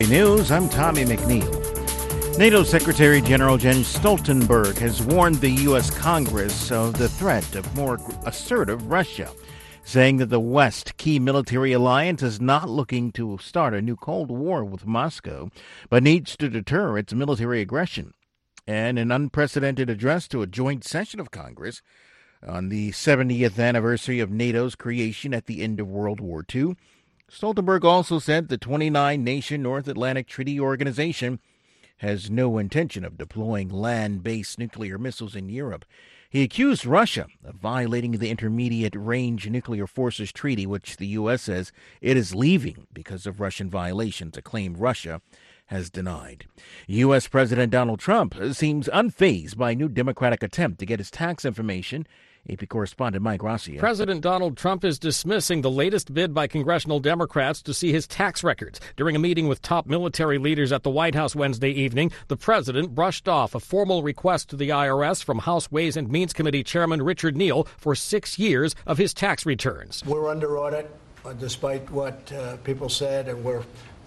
News, I'm Tommy McNeil. NATO Secretary General Jens Stoltenberg has warned the U.S. Congress of the threat of more assertive Russia, saying that the West key military alliance is not looking to start a new Cold War with Moscow, but needs to deter its military aggression. And an unprecedented address to a joint session of Congress on the 70th anniversary of NATO's creation at the end of World War II, Stoltenberg also said the 29-nation North Atlantic Treaty Organization has no intention of deploying land-based nuclear missiles in Europe. He accused Russia of violating the Intermediate-Range Nuclear Forces Treaty, which the U.S. says it is leaving because of Russian violations, a claim Russia has denied. U.S. President Donald Trump seems unfazed by a new Democratic attempt to get his tax information. AP correspondent Mike Rossier. President Donald Trump is dismissing the latest bid by congressional Democrats to see his tax records. During a meeting with top military leaders at the White House Wednesday evening, the president brushed off a formal request to the IRS from House Ways and Means Committee Chairman Richard Neal for 6 years of his tax returns. We're under audit, despite what people said, and we're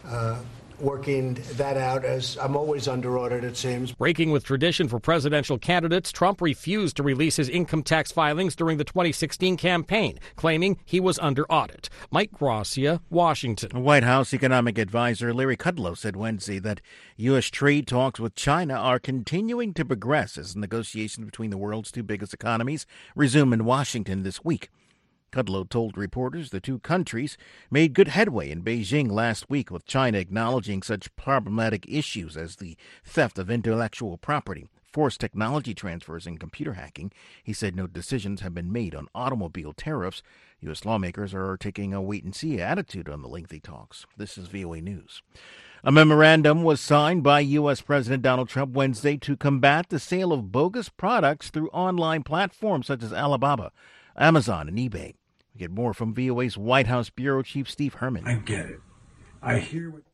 working that out, as I'm always under audit, it seems. Breaking with tradition for presidential candidates, Trump refused to release his income tax filings during the 2016 campaign, claiming he was under audit. Mike Rossier, Washington. White House economic advisor Larry Kudlow said Wednesday that U.S. trade talks with China are continuing to progress as negotiations between the world's two biggest economies resume in Washington this week. Kudlow told reporters the two countries made good headway in Beijing last week, with China acknowledging such problematic issues as the theft of intellectual property, forced technology transfers, and computer hacking. He said no decisions have been made on automobile tariffs. U.S. lawmakers are taking a wait-and-see attitude on the lengthy talks. This is VOA News. A memorandum was signed by U.S. President Donald Trump Wednesday to combat the sale of bogus products through online platforms such as Alibaba, Amazon, and eBay. We get more from VOA's White House Bureau Chief Steve Herman. I get it. I hear what...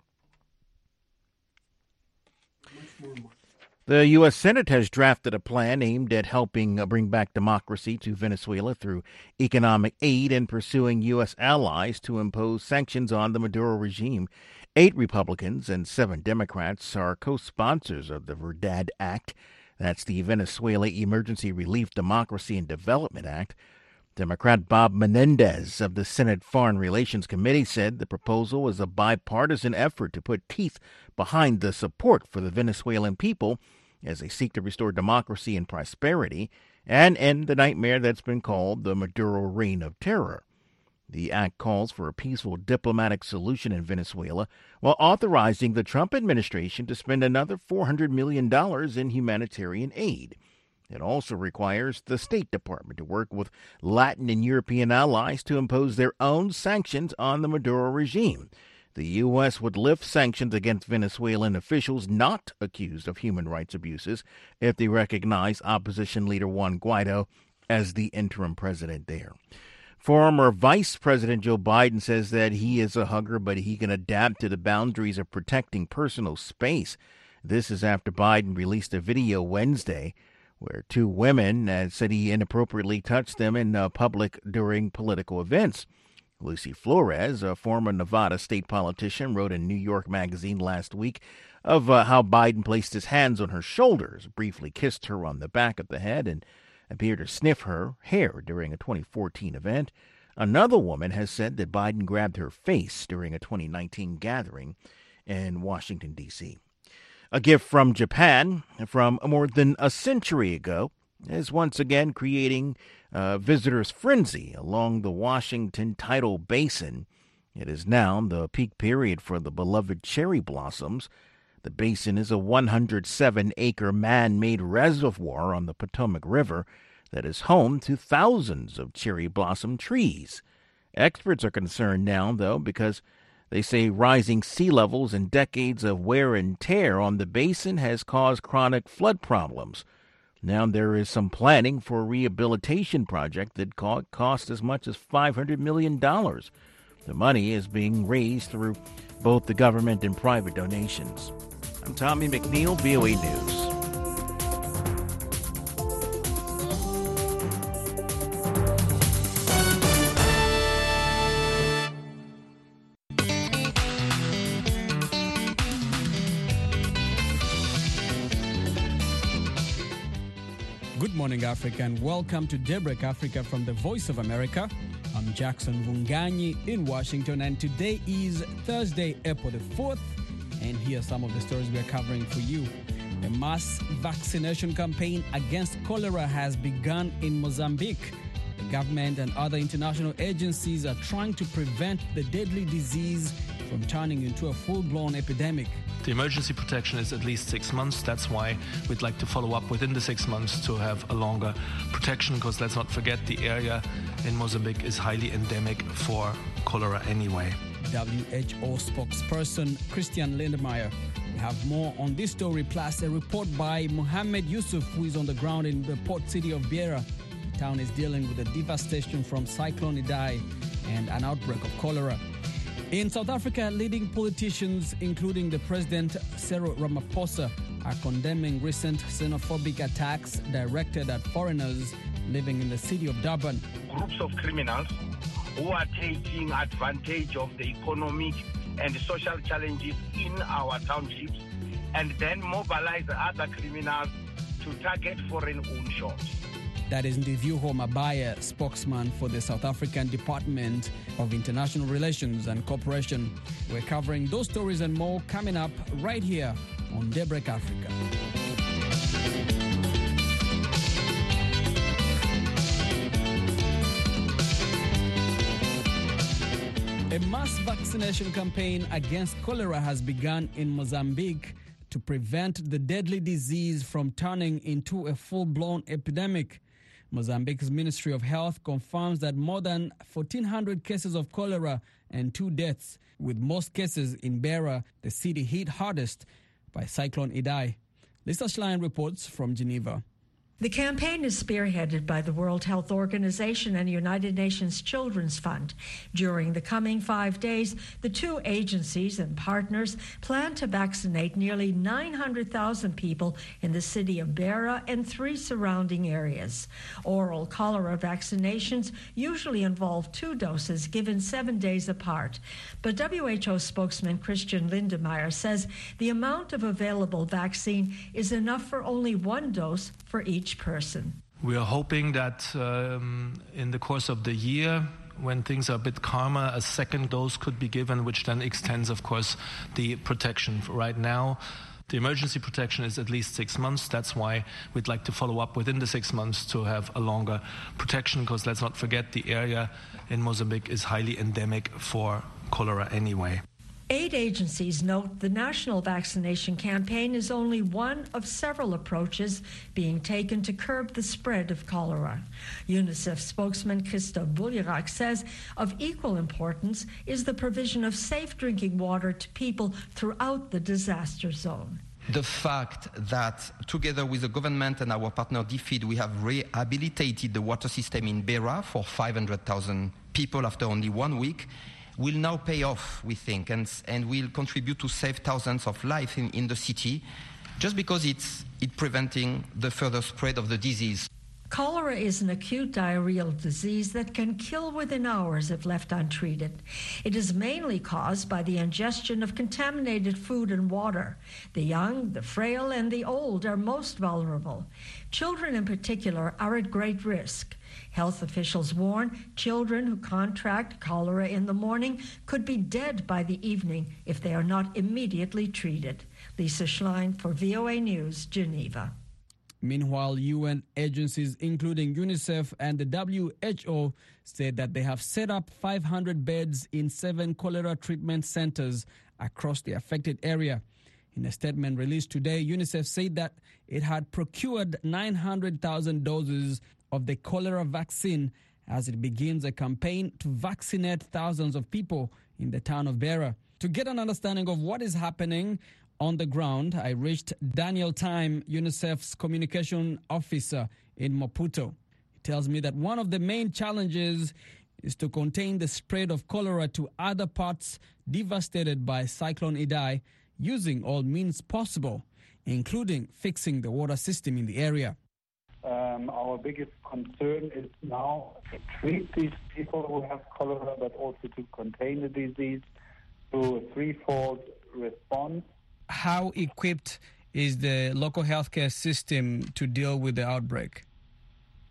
The U.S. Senate has drafted a plan aimed at helping bring back democracy to Venezuela through economic aid and pursuing U.S. allies to impose sanctions on the Maduro regime. 8 Republicans and 7 Democrats are co-sponsors of the Verdad Act. That's the Venezuela Emergency Relief, Democracy, and Development Act. Democrat Bob Menendez of the Senate Foreign Relations Committee said the proposal is a bipartisan effort to put teeth behind the support for the Venezuelan people as they seek to restore democracy and prosperity and end the nightmare that's been called the Maduro reign of terror. The act calls for a peaceful diplomatic solution in Venezuela while authorizing the Trump administration to spend another $400 million in humanitarian aid. It also requires the State Department to work with Latin and European allies to impose their own sanctions on the Maduro regime. The U.S. would lift sanctions against Venezuelan officials not accused of human rights abuses if they recognize opposition leader Juan Guaido as the interim president there. Former Vice President Joe Biden says that he is a hugger, but he can adapt to the boundaries of protecting personal space. This is after Biden released a video Wednesday where 2 women said he inappropriately touched them in public during political events. Lucy Flores, a former Nevada state politician, wrote in New York Magazine last week of how Biden placed his hands on her shoulders, briefly kissed her on the back of the head, and appeared to sniff her hair during a 2014 event. Another woman has said that Biden grabbed her face during a 2019 gathering in Washington, D.C. A gift from Japan from more than a century ago is once again creating visitors' frenzy along the Washington Tidal Basin. It is now the peak period for the beloved cherry blossoms. The basin is a 107-acre man-made reservoir on the Potomac River that is home to thousands of cherry blossom trees. Experts are concerned now, though, because they say rising sea levels and decades of wear and tear on the basin has caused chronic flood problems. Now there is some planning for a rehabilitation project that cost as much as $500 million. The money is being raised through both the government and private donations. I'm Tommy McNeil, VOA News. Good morning, Africa, and welcome to Daybreak Africa from the Voice of America. I'm Jackson Vunganyi in Washington, and today is Thursday, April the 4th, and here are some of the stories we are covering for you. A mass vaccination campaign against cholera has begun in Mozambique. The government and other international agencies are trying to prevent the deadly disease from turning into a full-blown epidemic. The emergency protection is at least 6 months. That's why we'd like to follow up within the 6 months to have a longer protection, because let's not forget the area in Mozambique is highly endemic for cholera anyway. WHO spokesperson Christian Lindemeyer. We have more on this story, plus a report by Mohamed Yusuf, who is on the ground in the port city of Beira. The town is dealing with the devastation from Cyclone Idai and an outbreak of cholera. In South Africa, leading politicians, including the President Cyril Ramaphosa, are condemning recent xenophobic attacks directed at foreigners living in the city of Durban. Groups of criminals who are taking advantage of the economic and social challenges in our townships and then mobilize other criminals to target foreign-owned shops. That is Ndivuho Mabaya, spokesman for the South African Department of International Relations and Cooperation. We're covering those stories and more coming up right here on Daybreak Africa. A mass vaccination campaign against cholera has begun in Mozambique to prevent the deadly disease from turning into a full-blown epidemic. Mozambique's Ministry of Health confirms that more than 1,400 cases of cholera and 2 deaths, with most cases in Beira, the city hit hardest by Cyclone Idai. Lisa Schlein reports from Geneva. The campaign is spearheaded by the World Health Organization and United Nations Children's Fund. During the coming 5 days, the 2 agencies and partners plan to vaccinate nearly 900,000 people in the city of Beira and 3 surrounding areas. Oral cholera vaccinations usually involve 2 doses given 7 days apart. But WHO spokesman Christian Lindemeyer says the amount of available vaccine is enough for only 1 dose for each person. We are hoping that in the course of the year, when things are a bit calmer, a second dose could be given, which then extends, of course, the protection. Right now, the emergency protection is at least 6 months. That's why we'd like to follow up within the 6 months to have a longer protection, because let's not forget the area in Mozambique is highly endemic for cholera anyway. 8 agencies note the national vaccination campaign is only one of several approaches being taken to curb the spread of cholera. UNICEF spokesman Christophe Boulierac says of equal importance is the provision of safe drinking water to people throughout the disaster zone. The fact that together with the government and our partner DFID, we have rehabilitated the water system in Beira for 500,000 people after only 1 week will now pay off, we think, and will contribute to save thousands of lives in the city, just because it's preventing the further spread of the disease. Cholera is an acute diarrheal disease that can kill within hours if left untreated. It is mainly caused by the ingestion of contaminated food and water. The young, the frail, and the old are most vulnerable. Children in particular are at great risk. Health officials warn children who contract cholera in the morning could be dead by the evening if they are not immediately treated. Lisa Schlein for VOA News, Geneva. Meanwhile, UN agencies, including UNICEF and the WHO, said that they have set up 500 beds in 7 cholera treatment centers across the affected area. In a statement released today, UNICEF said that it had procured 900,000 doses of the cholera vaccine as it begins a campaign to vaccinate thousands of people in the town of Beira. To get an understanding of what is happening on the ground, I reached Daniel Time, UNICEF's communication officer in Maputo. He tells me that one of the main challenges is to contain the spread of cholera to other parts devastated by Cyclone Idai, using all means possible, including fixing the water system in the area. Our biggest concern is now to treat these people who have cholera, but also to contain the disease through a threefold response. How equipped is the local healthcare system to deal with the outbreak?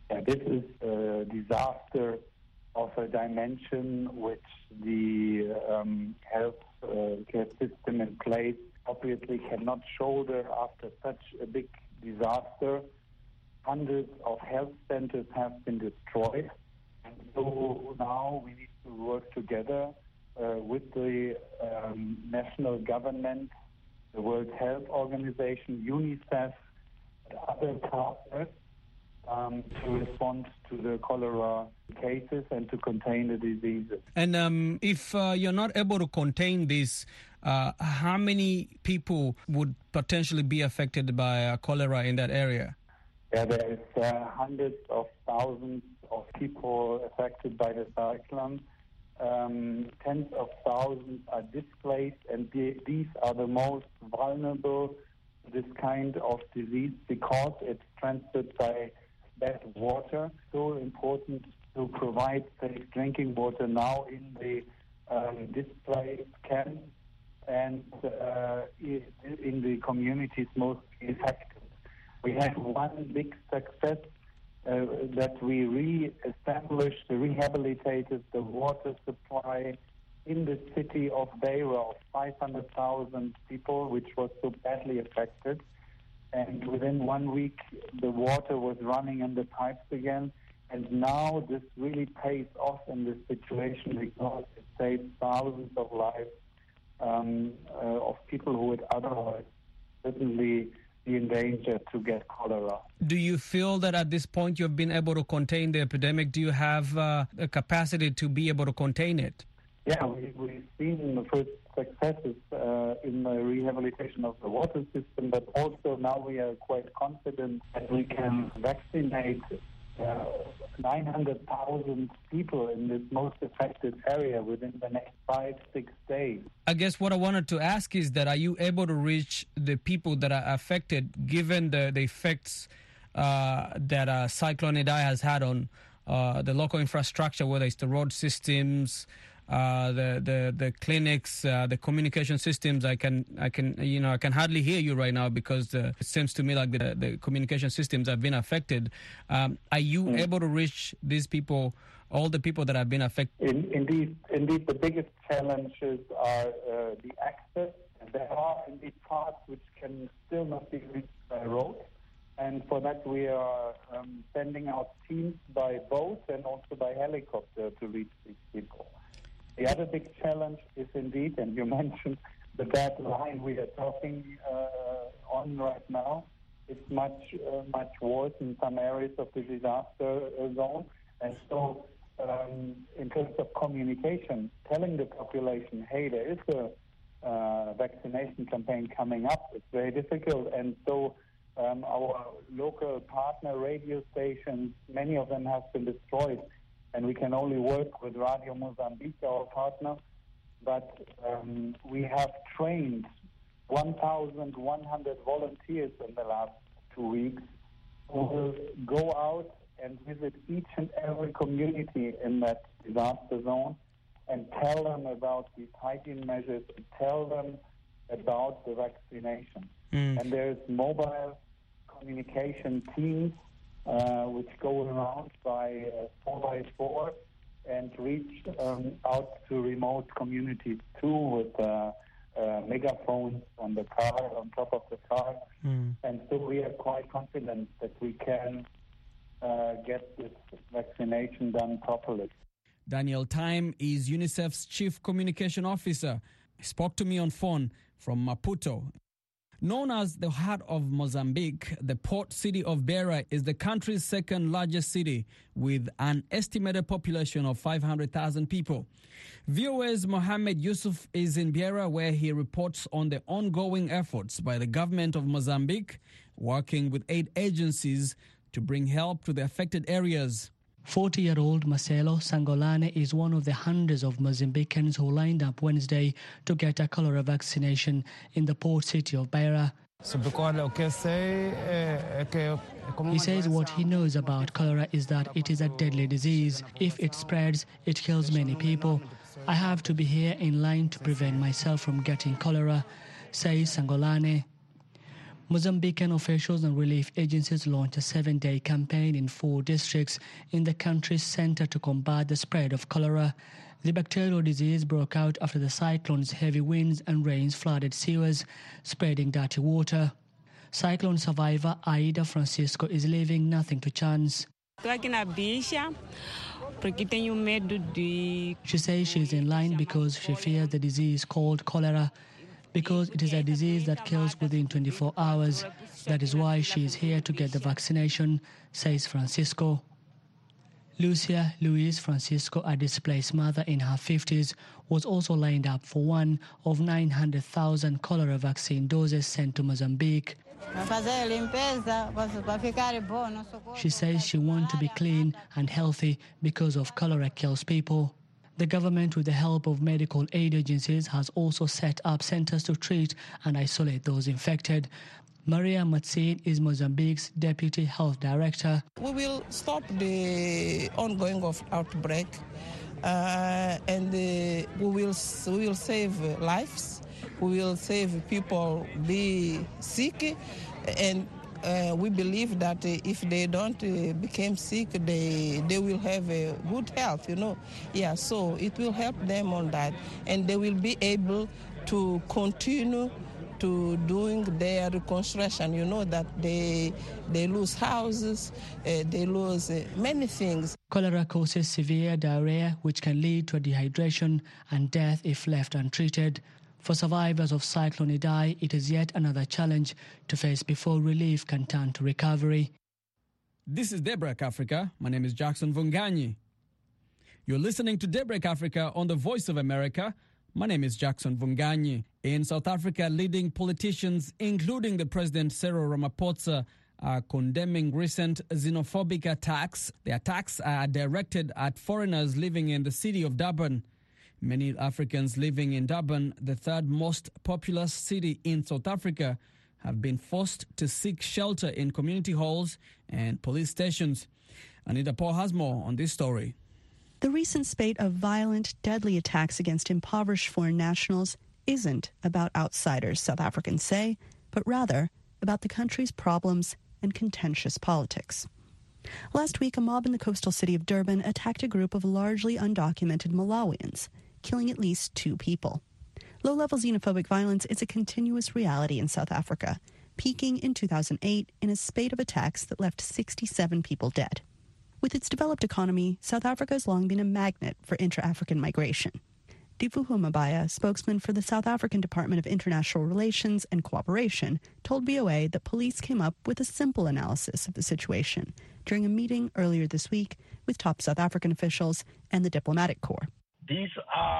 This is a disaster of a dimension which the health care system in place obviously cannot shoulder after such a big disaster. Hundreds of health centers have been destroyed. And so now we need to work together with the national government, the World Health Organization, UNICEF, and other partners to respond to the cholera cases and to contain the diseases. And if you're not able to contain this, how many people would potentially be affected by cholera in that area? Yeah, there is hundreds of thousands of people affected by the cyclone. Tens of thousands are displaced, and these are the most vulnerable to this kind of disease because it's transferred by bad water. So important to provide safe drinking water now in the displaced camps and in the communities most affected. We had one big success that we re-established, rehabilitated the water supply in the city of Beira of 500,000 people, which was so badly affected. And within 1 week, the water was running in the pipes again. And now this really pays off in this situation because it saves thousands of lives of people who would otherwise certainly be in danger to get cholera. Do you feel that at this point you've been able to contain the epidemic? Do you have a capacity to be able to contain it? Yeah, we've seen the first successes in the rehabilitation of the water system, but also now we are quite confident that we can vaccinate 900,000 people in this most affected area within the next 5-6 days. I guess what I wanted to ask is that are you able to reach the people that are affected given the effects that Cyclone Idai has had on the local infrastructure, whether it's the road systems, the clinics, the communication systems? I can hardly hear you right now because it seems to me like the communication systems have been affected. Are you able to reach these people, all the people that have been affected? Indeed, the biggest challenges are the access. There are indeed parts which can still not be reached by road. And for that, we are sending out teams by boat and also by helicopter to reach these people. The other big challenge is indeed, and you mentioned the bad line we are talking on right now. It's much worse in some areas of the disaster zone. And so in terms of communication, telling the population, hey, there is a vaccination campaign coming up, it's very difficult. And so our local partner radio stations, many of them have been destroyed. And we can only work with Radio Mozambique, our partner. But we have trained 1,100 volunteers in the last 2 weeks who will go out and visit each and every community in that disaster zone and tell them about these hygiene measures, and tell them about the vaccination. And there's mobile communication teams which go around by 4x4 and reach out to remote communities too with megaphones on the car, on top of the car. And so we are quite confident that we can get this vaccination done properly. Daniel Time is UNICEF's Chief Communication Officer. He spoke to me on phone from Maputo. Known as the heart of Mozambique, the port city of Beira is the country's second largest city with an estimated population of 500,000 people. VOA's Mohamed Yusuf is in Beira where he reports on the ongoing efforts by the government of Mozambique working with aid agencies to bring help to the affected areas. 40-year-old Marcelo Sangolane is one of the hundreds of Mozambicans who lined up Wednesday to get a cholera vaccination in the port city of Beira. He says what he knows about cholera is that it is a deadly disease. If it spreads, it kills many people. I have to be here in line to prevent myself from getting cholera, says Sangolane. Mozambican officials and relief agencies launched a 7-day campaign in 4 districts in the country's center to combat the spread of cholera. The bacterial disease broke out after the cyclone's heavy winds and rains flooded sewers, spreading dirty water. Cyclone survivor Aida Francisco is leaving nothing to chance. She says she is in line because she fears the disease called cholera, because it is a disease that kills within 24 hours. That is why she is here to get the vaccination, says Francisco. Lucia Luis Francisco, a displaced mother in her 50s, was also lined up for one of 900,000 cholera vaccine doses sent to Mozambique. She says she wants to be clean and healthy because of cholera kills people. The government, with the help of medical aid agencies, has also set up centers to treat and isolate those infected. Maria Matsin is Mozambique's Deputy Health Director. We will stop the ongoing of outbreak and we will save lives. We will save people be sick, and we believe that if they don't become sick, they will have a good health, Yeah, so it will help them on that, and they will be able to continue to doing their reconstruction. That they lose houses, they lose many things. Cholera causes severe diarrhea, which can lead to dehydration and death if left untreated. For survivors of Cyclone Idai, it is yet another challenge to face before relief can turn to recovery. This is Daybreak Africa. My name is Jackson Vunganyi. You're listening to Daybreak Africa on the Voice of America. My name is Jackson Vunganyi. In South Africa, leading politicians, including the President Cyril Ramaphosa, are condemning recent xenophobic attacks. The attacks are directed at foreigners living in the city of Durban. Many Africans living in Durban, the third most populous city in South Africa, have been forced to seek shelter in community halls and police stations. Anita Paul has more on this story. The recent spate of violent, deadly attacks against impoverished foreign nationals isn't about outsiders, South Africans say, but rather about the country's problems and contentious politics. Last week, a mob in the coastal city of Durban attacked a group of largely undocumented Malawians, killing at least 2 people. Low-level xenophobic violence is a continuous reality in South Africa, peaking in 2008 in a spate of attacks that left 67 people dead. With its developed economy, South Africa has long been a magnet for intra-African migration. Difuhu Mabaya, spokesman for the South African Department of International Relations and Cooperation, told VOA that police came up with a simple analysis of the situation during a meeting earlier this week with top South African officials and the diplomatic corps. These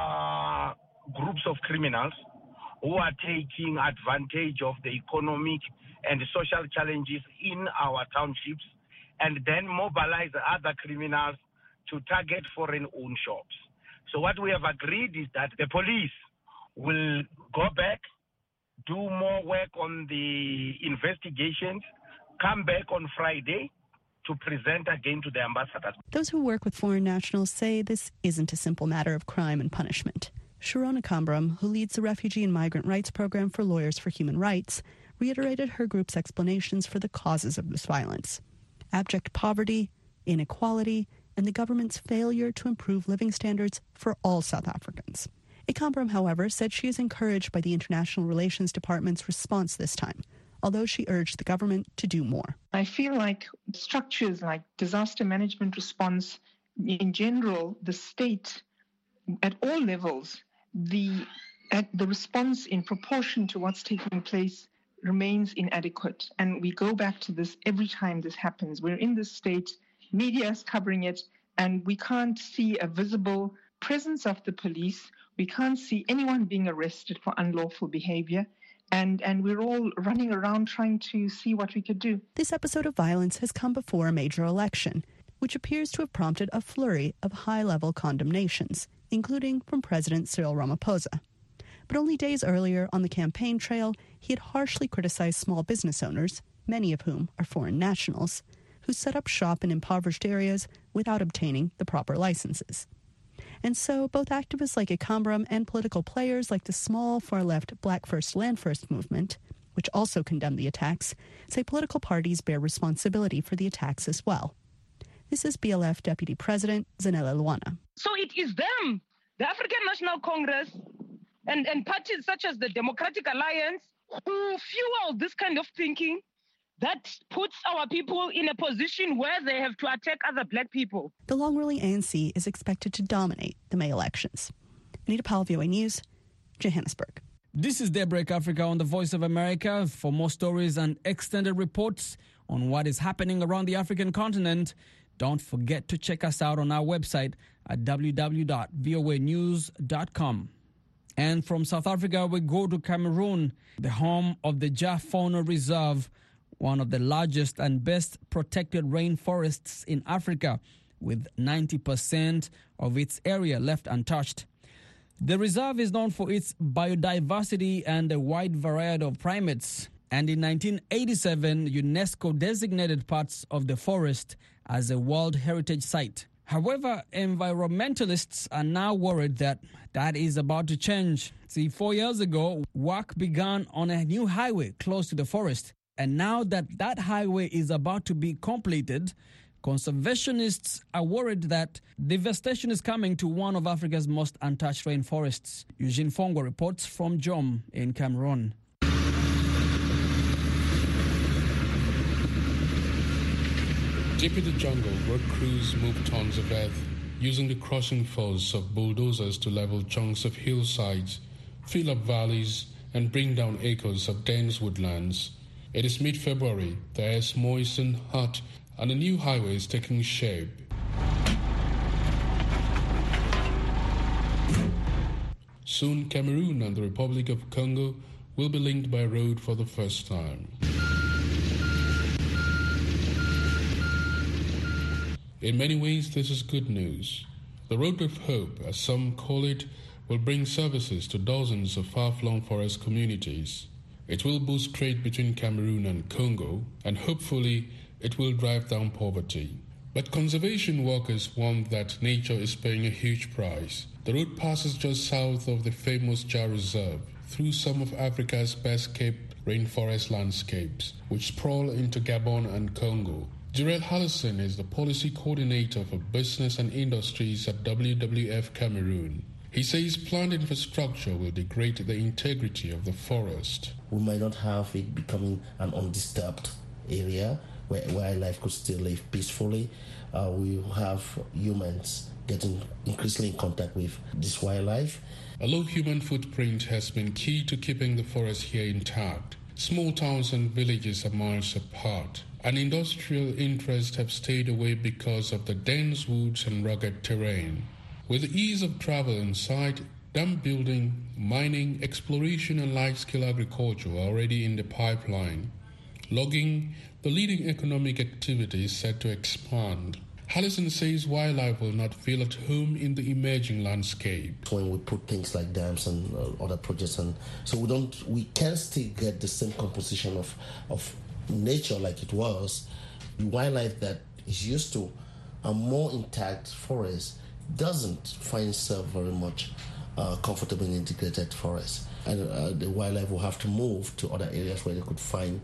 are groups of criminals who are taking advantage of the economic and social challenges in our townships and then mobilize other criminals to target foreign-owned shops. So what we have agreed is that the police will go back, do more work on the investigations, come back on Friday to present again to the ambassadors. Those who work with foreign nationals say this isn't a simple matter of crime and punishment. Sharona Kambram, who leads the Refugee and Migrant Rights Program for Lawyers for Human Rights, reiterated her group's explanations for the causes of this violence: abject poverty, inequality, and the government's failure to improve living standards for all South Africans. Kambram, however, said she is encouraged by the International Relations Department's response this time, although she urged the government to do more. I feel like structures like disaster management response, in general, the state, at all levels, the response in proportion to what's taking place remains inadequate. And we go back to this every time this happens. We're in this state, media is covering it, and we can't see a visible presence of the police. We can't see anyone being arrested for unlawful behavior. And we're all running around trying to see what we could do. This episode of violence has come before a major election, which appears to have prompted a flurry of high-level condemnations, including from President Cyril Ramaphosa. But only days earlier on the campaign trail, he had harshly criticized small business owners, many of whom are foreign nationals, who set up shop in impoverished areas without obtaining the proper licenses. And so both activists like Kambram and political players like the small far-left Black First Land First movement, which also condemned the attacks, say political parties bear responsibility for the attacks as well. This is BLF Deputy President Zanele Luana. So it is them, the African National Congress, and parties such as the Democratic Alliance, who fuel this kind of thinking that puts our people in a position where they have to attack other black people. The long-ruling ANC is expected to dominate the May elections. Anita Powell, VOA News, Johannesburg. This is Daybreak Africa on the Voice of America. For more stories and extended reports on what is happening around the African continent, don't forget to check us out on our website at www.voanews.com. And from South Africa, we go to Cameroon, the home of the Ja Fauna Reserve, one of the largest and best protected rainforests in Africa, with 90% of its area left untouched. The reserve is known for its biodiversity and a wide variety of primates. And in 1987, UNESCO designated parts of the forest as a World Heritage Site. However, environmentalists are now worried that that is about to change. See, 4 years ago, work began on a new highway close to the forest. And now that highway is about to be completed, conservationists are worried that devastation is coming to one of Africa's most untouched rainforests. Eugene Fongo reports from Jom in Cameroon. Deep in the jungle, road crews move tons of earth, using the crushing force of bulldozers to level chunks of hillsides, fill up valleys, and bring down acres of dense woodlands. It is mid-February, the air is moist and hot, and a new highway is taking shape. Soon, Cameroon and the Republic of Congo will be linked by road for the first time. In many ways, this is good news. The Road of Hope, as some call it, will bring services to dozens of far-flung forest communities. It will boost trade between Cameroon and Congo, and hopefully it will drive down poverty. But conservation workers warn that nature is paying a huge price. The road passes just south of the famous Ja Reserve, through some of Africa's best-kept rainforest landscapes, which sprawl into Gabon and Congo. Jarrell Hallison is the policy coordinator for business and industries at WWF Cameroon. He says planned infrastructure will degrade the integrity of the forest. We might not have it becoming an undisturbed area where wildlife could still live peacefully. We will have humans getting increasingly in contact with this wildlife. A low human footprint has been key to keeping the forest here intact. Small towns and villages are miles apart, and industrial interests have stayed away because of the dense woods and rugged terrain. With the ease of travel in sight, dam building, mining, exploration and large-scale agriculture are already in the pipeline. Logging, the leading economic activity, is set to expand. Hallison says wildlife will not feel at home in the emerging landscape. When we put things like dams and other projects, and so we can still get the same composition of nature like it was. The wildlife that is used to a more intact forest doesn't find itself very much comfortable in integrated forest, and the wildlife will have to move to other areas where they could find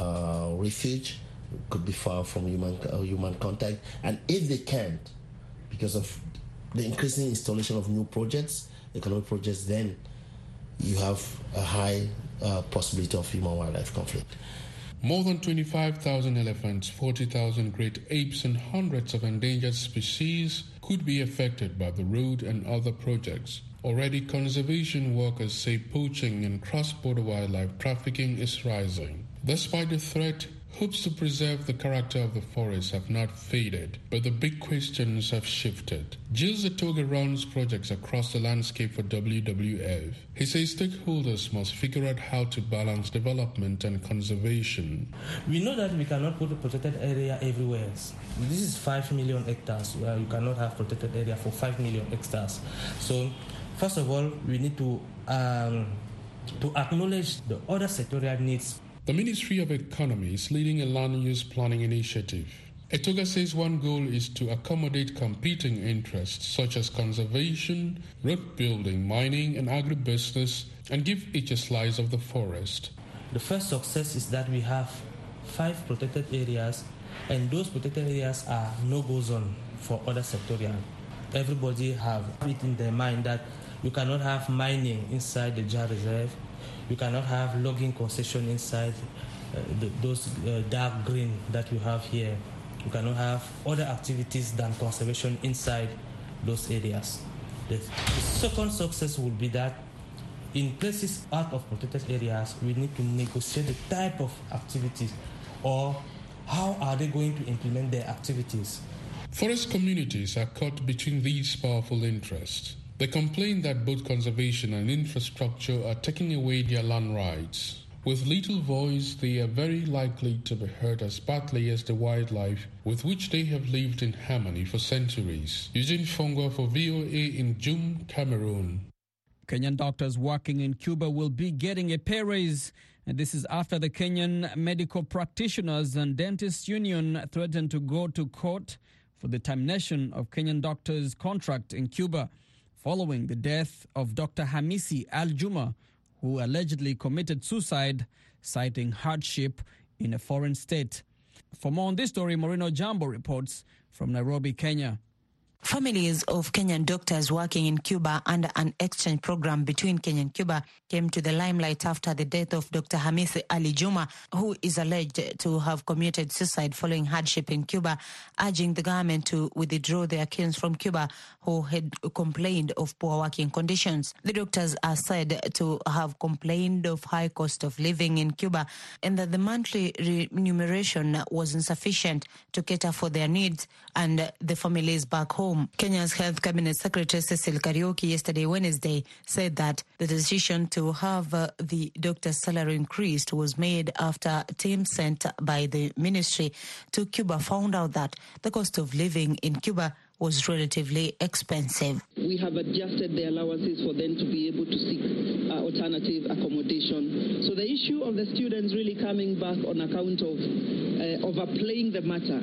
refuge. Could be far from human contact, and if they can't, because of the increasing installation of new projects, economic projects, then you have a high possibility of human-wildlife conflict. More than 25,000 elephants, 40,000 great apes, and hundreds of endangered species could be affected by the road and other projects. Already, conservation workers say poaching and cross-border wildlife trafficking is rising. Despite the threat, hopes to preserve the character of the forest have not faded, but the big questions have shifted. Gilles Etoge runs projects across the landscape for WWF. He says stakeholders must figure out how to balance development and conservation. We know that we cannot put a protected area everywhere. This is 5 million hectares, where you cannot have protected area for 5 million hectares. So, first of all, we need to acknowledge the other sectorial needs. The Ministry of Economy is leading a land use planning initiative. Etoge says one goal is to accommodate competing interests such as conservation, road building, mining, and agribusiness, and give each a slice of the forest. The first success is that we have 5 protected areas, and those protected areas are no-go zone for other sectorial. Everybody have it in their mind that you cannot have mining inside the Jah Reserve, you cannot have logging concession inside those dark green that you have here. You cannot have other activities than conservation inside those areas. The second success will be that in places out of protected areas, we need to negotiate the type of activities or how are they going to implement their activities. Forest communities are caught between these powerful interests. They complain that both conservation and infrastructure are taking away their land rights. With little voice, they are very likely to be hurt as badly as the wildlife with which they have lived in harmony for centuries. Eugene Fongwa for VOA in Jum, Cameroon. Kenyan doctors working in Cuba will be getting a pay raise. And this is after the Kenyan Medical Practitioners and Dentists Union threatened to go to court for the termination of Kenyan doctors' contract in Cuba following the death of Dr. Hamisi Al-Juma, who allegedly committed suicide, citing hardship in a foreign state. For more on this story, Moreno Jambo reports from Nairobi, Kenya. Families of Kenyan doctors working in Cuba under an exchange program between Kenya and Cuba came to the limelight after the death of Dr. Hamisi Ali Juma, who is alleged to have committed suicide following hardship in Cuba, urging the government to withdraw their kin from Cuba who had complained of poor working conditions. The doctors are said to have complained of high cost of living in Cuba and that the monthly remuneration was insufficient to cater for their needs and the families back home. Kenya's Health Cabinet Secretary Cecil Kariuki yesterday, Wednesday, said that the decision to have the doctor's salary increased was made after a team sent by the ministry to Cuba found out that the cost of living in Cuba was relatively expensive. We have adjusted the allowances for them to be able to seek alternative accommodation. So the issue of the students really coming back on account of overplaying the matter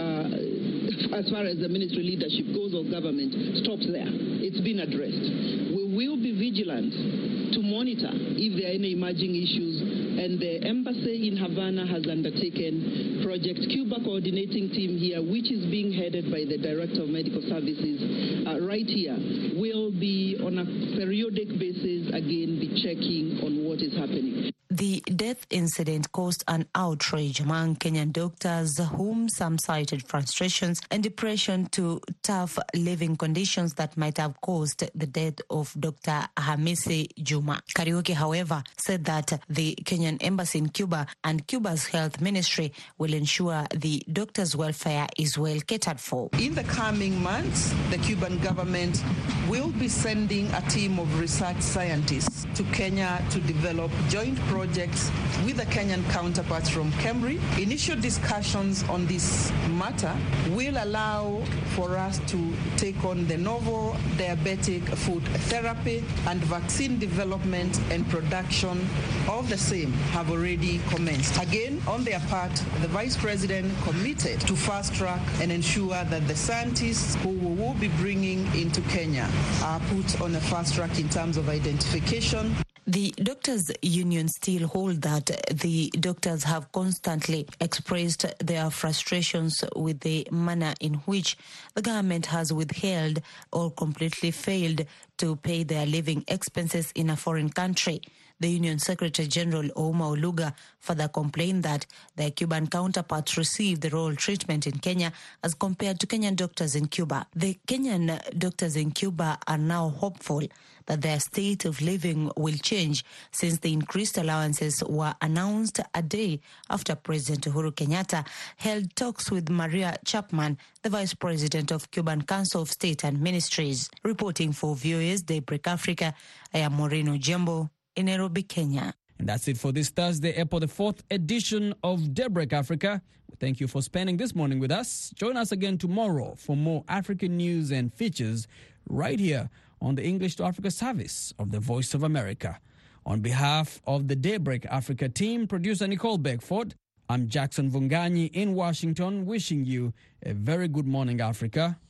as far as the ministry leadership goes or government stops there. It's been addressed. We will be vigilant to monitor if there are any emerging issues, and the embassy in Havana has undertaken Project Cuba coordinating team here, which is being headed by the Director of Medical Services right here, will be on a periodic basis again be checking on what is happening. The death incident caused an outrage among Kenyan doctors, whom some cited frustrations and depression to tough living conditions that might have caused the death of Dr. Hamisi Juma. Kariuki, however, said that the Kenyan embassy in Cuba and Cuba's health ministry will ensure the doctors' welfare is well catered for. In the coming months, the Cuban government will be sending a team of research scientists to Kenya to develop joint projects with the Kenyan counterparts from KEMRI. Initial discussions on this matter will allow for us to take on the novel diabetic food therapy, and vaccine development and production of the same have already commenced. Again, on their part, the Vice President committed to fast track and ensure that the scientists who we will be bringing into Kenya are put on a fast track in terms of identification. The doctors' union still hold that the doctors have constantly expressed their frustrations with the manner in which the government has withheld or completely failed to pay their living expenses in a foreign country. The Union Secretary General Ouma Oluga further complained that their Cuban counterparts receive the royal treatment in Kenya as compared to Kenyan doctors in Cuba. The Kenyan doctors in Cuba are now hopeful that their state of living will change since the increased allowances were announced a day after President Uhuru Kenyatta held talks with Maria Chapman, the Vice President of Cuban Council of State and Ministries. Reporting for VOA's Daybreak Africa, I am Moreno Jambo in Nairobi, Kenya. And that's it for this Thursday, April the 4th edition of Daybreak Africa. Thank you for spending this morning with us. Join us again tomorrow for more African news and features right here on the English to Africa service of the Voice of America. On behalf of the Daybreak Africa team, producer Nicole Beckford, I'm Jackson Vunganyi in Washington, wishing you a very good morning, Africa.